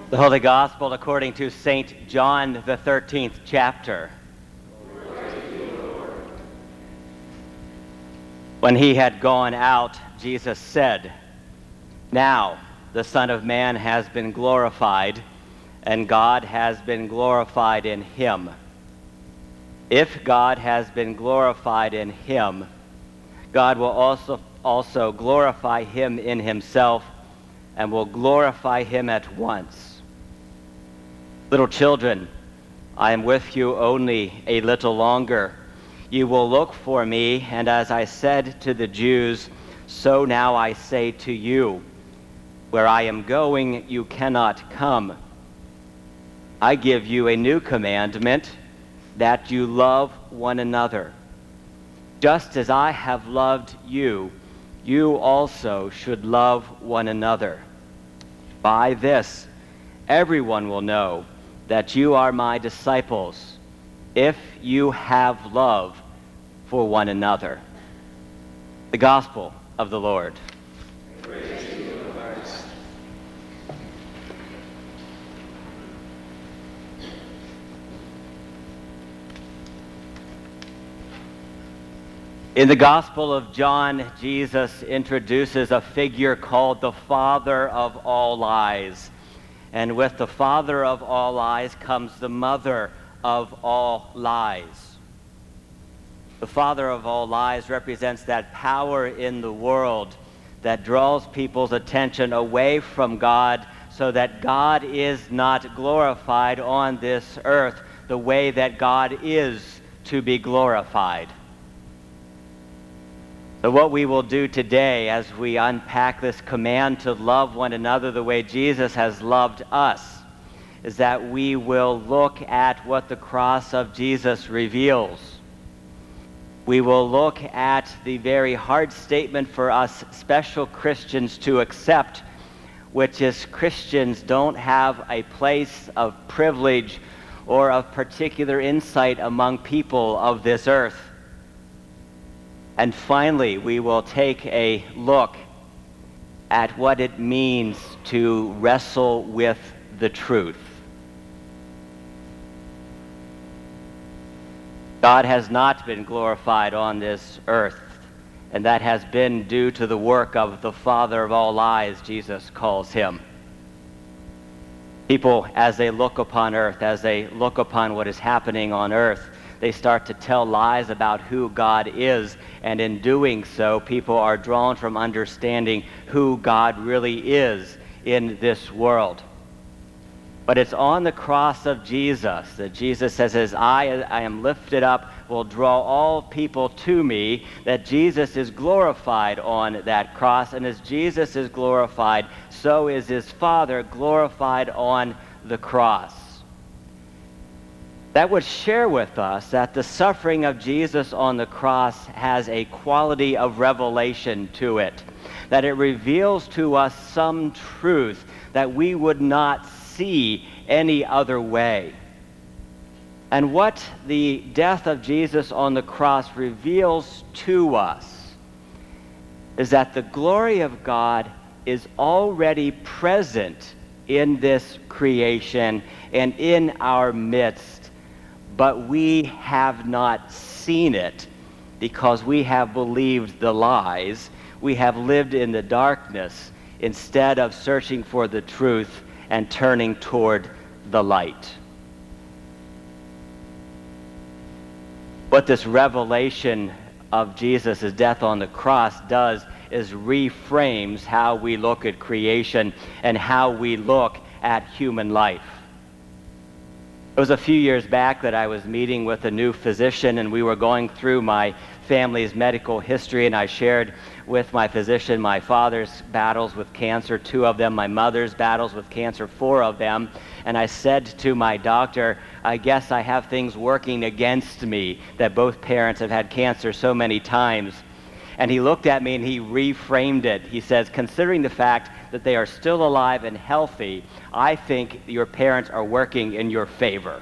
The Holy Gospel according to St. John, the 13th chapter. When he had gone out, Jesus said, "Now the Son of Man has been glorified, and God has been glorified in him. If God has been glorified in him, God will also glorify him in himself, and will glorify him at once. Little children, I am with you only a little longer. You will look for me, and as I said to the Jews, so now I say to you, where I am going, you cannot come. I give you a new commandment, that you love one another. Just as I have loved you, you also should love one another. By this, everyone will know that you are my disciples, if you have love for one another." The Gospel of the Lord. Praise to you, Christ. In the Gospel of John, Jesus introduces a figure called the Father of all lies. And with the father of all lies comes the mother of all lies. The father of all lies represents that power in the world that draws people's attention away from God so that God is not glorified on this earth the way that God is to be glorified. So what we will do today as we unpack this command to love one another the way Jesus has loved us is that we will look at what the cross of Jesus reveals. We will look at the very hard statement for us special Christians to accept, which is Christians don't have a place of privilege or of particular insight among people of this earth. And finally, we will take a look at what it means to wrestle with the truth. God has not been glorified on this earth, and that has been due to the work of the Father of all lies, Jesus calls him. People, as they look upon earth, as they look upon what is happening on earth, they start to tell lies about who God is, and in doing so, people are drawn from understanding who God really is in this world. But it's on the cross of Jesus that Jesus says, as I am lifted up, will draw all people to me, that Jesus is glorified on that cross, and as Jesus is glorified, so is his Father glorified on the cross. That would share with us that the suffering of Jesus on the cross has a quality of revelation to it, that it reveals to us some truth that we would not see any other way. And what the death of Jesus on the cross reveals to us is that the glory of God is already present in this creation and in our midst. But we have not seen it because we have believed the lies. We have lived in the darkness instead of searching for the truth and turning toward the light. What this revelation of Jesus' death on the cross does is reframes how we look at creation and how we look at human life. It was a few years back that I was meeting with a new physician, and we were going through my family's medical history, and I shared with my physician my father's battles with cancer, 2 of them, my mother's battles with cancer, 4 of them, and I said to my doctor, I guess I have things working against me that both parents have had cancer so many times. And he looked at me and he reframed it. He says, considering the fact that they are still alive and healthy, I think your parents are working in your favor.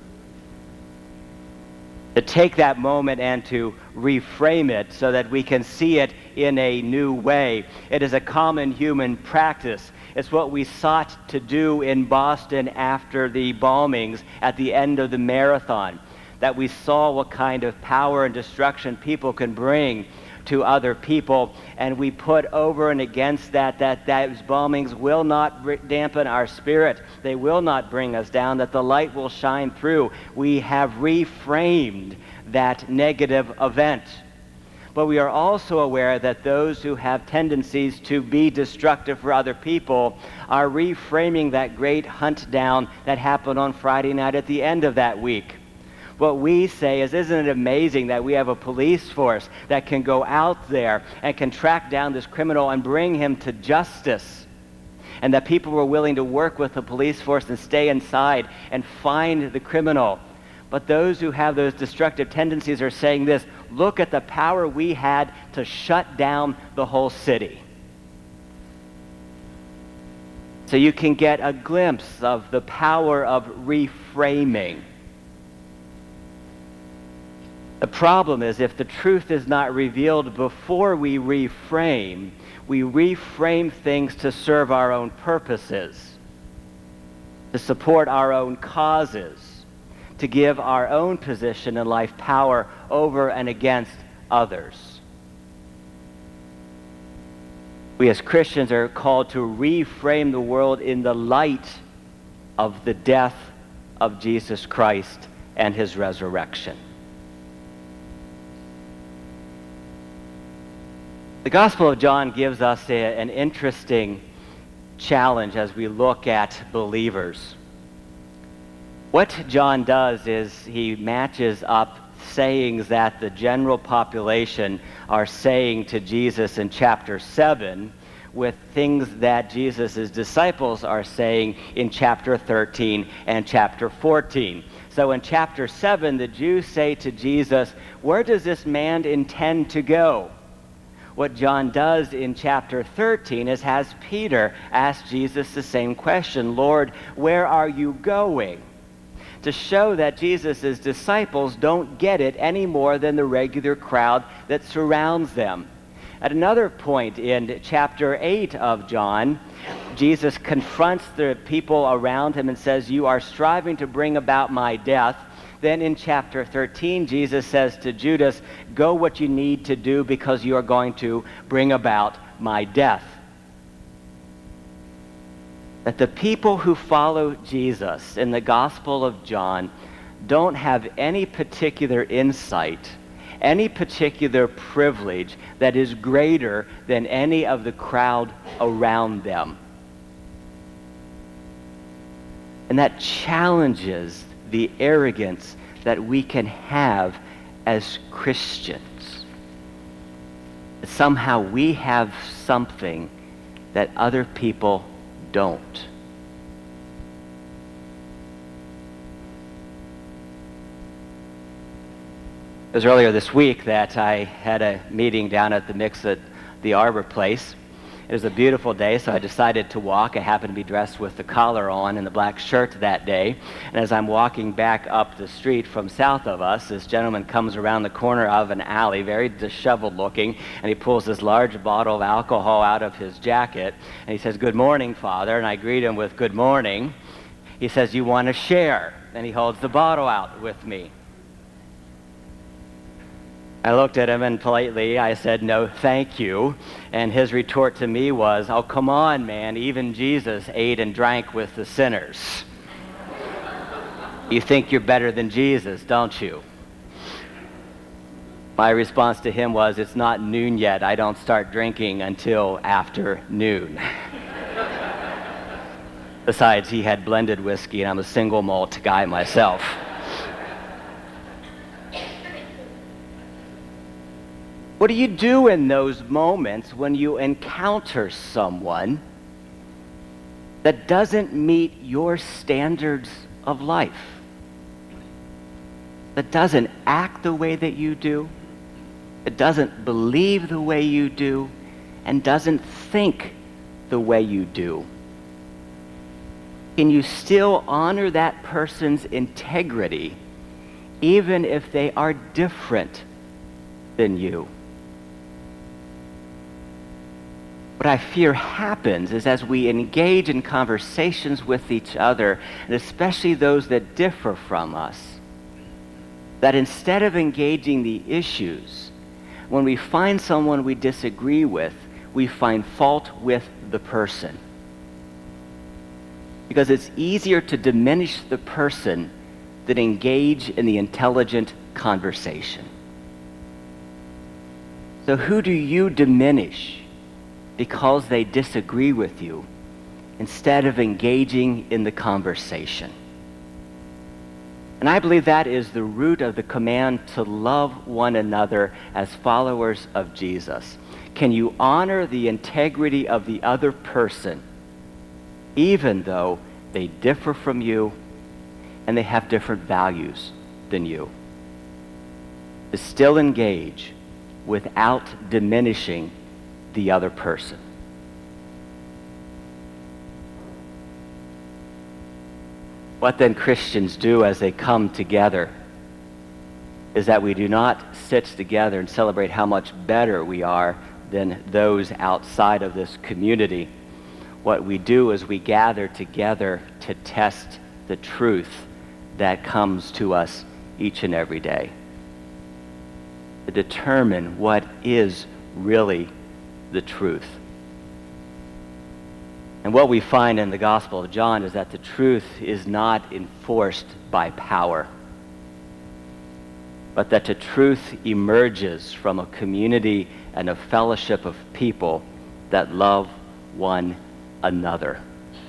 To take that moment and to reframe it so that we can see it in a new way. It is a common human practice It's what we sought to do in Boston after the bombings at the end of the marathon, that we saw what kind of power and destruction people can bring to other people, and we put over and against that those bombings will not dampen our spirit. They will not bring us down, that the light will shine through. We have reframed that negative event. But we are also aware that those who have tendencies to be destructive for other people are reframing that great hunt down that happened on Friday night at the end of that week. What we say is, isn't it amazing that we have a police force that can go out there and can track down this criminal and bring him to justice? And that people were willing to work with the police force and stay inside and find the criminal. But those who have those destructive tendencies are saying this: look at the power we had to shut down the whole city. So you can get a glimpse of the power of reframing. The problem is, if the truth is not revealed before we reframe things to serve our own purposes, to support our own causes, to give our own position in life power over and against others. We as Christians are called to reframe the world in the light of the death of Jesus Christ and his resurrection. The Gospel of John gives us an interesting challenge as we look at believers. What John does is he matches up sayings that the general population are saying to Jesus in chapter 7 with things that Jesus' disciples are saying in chapter 13 and chapter 14. So in chapter 7, the Jews say to Jesus, "Where does this man intend to go?" What John does in chapter 13 is has Peter ask Jesus the same question: "Lord, where are you going?" To show that Jesus' disciples don't get it any more than the regular crowd that surrounds them. At another point in chapter 8 of John, Jesus confronts the people around him and says, "You are striving to bring about my death." Then in chapter 13, Jesus says to Judas, "Go what you need to do because you are going to bring about my death." That the people who follow Jesus in the Gospel of John don't have any particular insight, any particular privilege that is greater than any of the crowd around them. And that challenges the arrogance that we can have as Christians. Somehow we have something that other people don't. It was earlier this week that I had a meeting down at the Mix at the Arbor Place. It was a beautiful day, so I decided to walk. I happened to be dressed with the collar on and the black shirt that day. And as I'm walking back up the street from south of us, this gentleman comes around the corner of an alley, very disheveled looking, and he pulls this large bottle of alcohol out of his jacket. And he says, "Good morning, Father." And I greet him with, "Good morning." He says, "You want to share?" And he holds the bottle out with me. I looked at him and politely I said, "No, thank you." And his retort to me was, "Oh, come on, man, even Jesus ate and drank with the sinners." You think you're better than Jesus, don't you? My response to him was, "It's not noon yet. I don't start drinking until after noon." Besides, he had blended whiskey, and I'm a single malt guy myself. What do you do in those moments when you encounter someone that doesn't meet your standards of life? That doesn't act the way that you do, that doesn't believe the way you do, and doesn't think the way you do? Can you still honor that person's integrity even if they are different than you? What what I fear happens is as we engage in conversations with each other, and especially those that differ from us, that instead of engaging the issues, when we find someone we disagree with, we find fault with the person. Because it's easier to diminish the person than engage in the intelligent conversation. So who do you diminish because they disagree with you instead of engaging in the conversation? And I believe that is the root of the command to love one another as followers of Jesus. Can you honor the integrity of the other person even though they differ from you and they have different values than you? To still engage without diminishing the other person. What then Christians do as they come together is that we do not sit together and celebrate how much better we are than those outside of this community. What we do is we gather together to test the truth that comes to us each and every day, to determine what is really the truth. And what we find in the Gospel of John is that the truth is not enforced by power, but that the truth emerges from a community and a fellowship of people that love one another.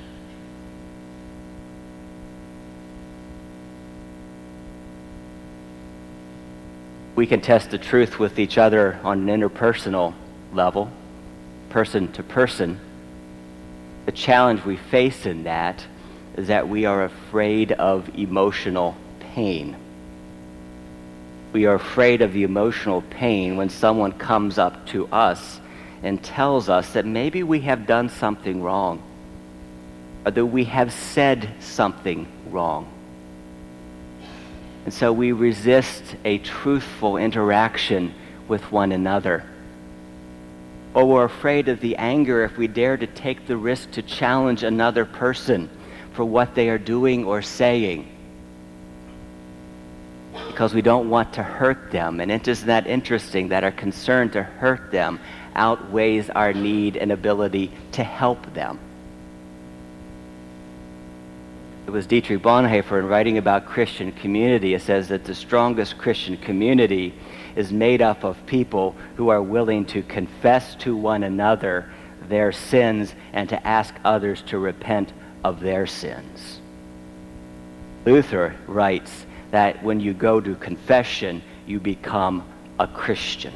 We can test the truth with each other on an interpersonal level, person to person. The challenge we face in that is that we are afraid of emotional pain. We are afraid of the emotional pain when someone comes up to us and tells us that maybe we have done something wrong, or that we have said something wrong. And so we resist a truthful interaction with one another. Or we're afraid of the anger if we dare to take the risk to challenge another person for what they are doing or saying, because we don't want to hurt them. And isn't that interesting that our concern to hurt them outweighs our need and ability to help them? It was Dietrich Bonhoeffer, in writing about Christian community, it says that the strongest Christian community is made up of people who are willing to confess to one another their sins and to ask others to repent of their sins. Luther writes that when you go to confession, you become a Christian.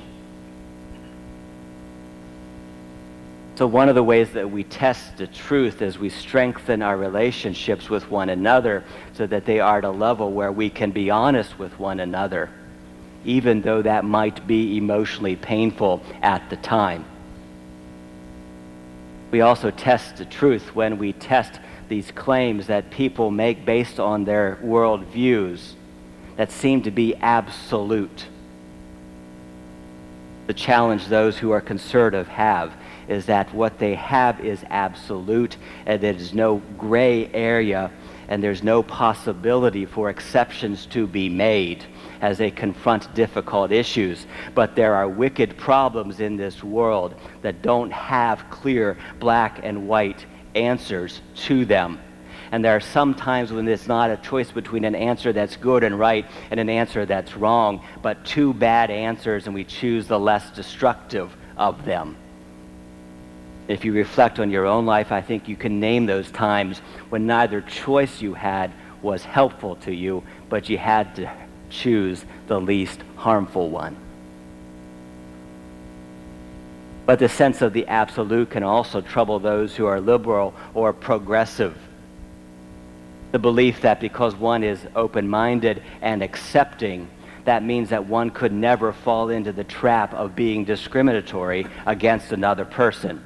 So one of the ways that we test the truth is we strengthen our relationships with one another so that they are at a level where we can be honest with one another, even though that might be emotionally painful at the time. We also test the truth when we test these claims that people make based on their worldviews that seem to be absolute. The challenge those who are conservative have is that what they have is absolute, and there's no gray area, and there's no possibility for exceptions to be made as they confront difficult issues. But there are wicked problems in this world that don't have clear black and white answers to them. And there are some times when it's not a choice between an answer that's good and right and an answer that's wrong, but two bad answers, and we choose the less destructive of them. If you reflect on your own life, I think you can name those times when neither choice you had was helpful to you, but you had to choose the least harmful one. But the sense of the absolute can also trouble those who are liberal or progressive. The belief that because one is open-minded and accepting, that means that one could never fall into the trap of being discriminatory against another person.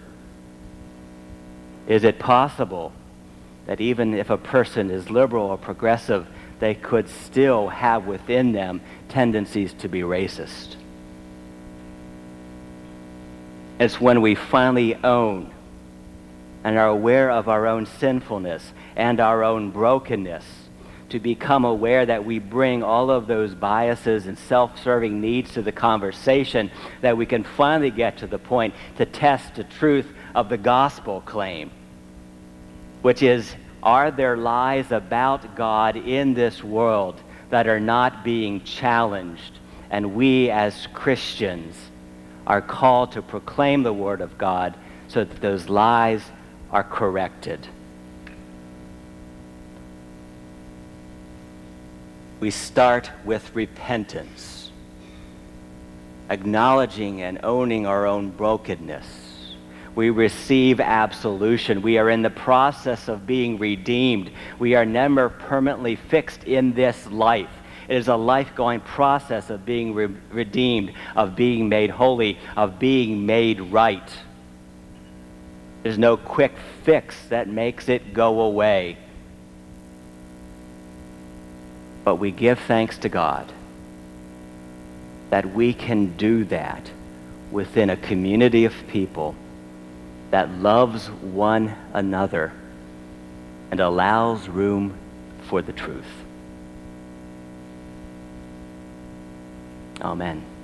Is it possible that even if a person is liberal or progressive, they could still have within them tendencies to be racist? It's when we finally own and are aware of our own sinfulness and our own brokenness, to become aware that we bring all of those biases and self-serving needs to the conversation, that we can finally get to the point to test the truth of the gospel claim, which is, are there lies about God in this world that are not being challenged? And we as Christians are called to proclaim the word of God so that those lies are corrected. We start with repentance, acknowledging and owning our own brokenness. We receive absolution. We are in the process of being redeemed. We are never permanently fixed in this life. It is a life-going process of being redeemed, of being made holy, of being made right. There's no quick fix that makes it go away. But we give thanks to God that we can do that within a community of people that loves one another and allows room for the truth. Amen.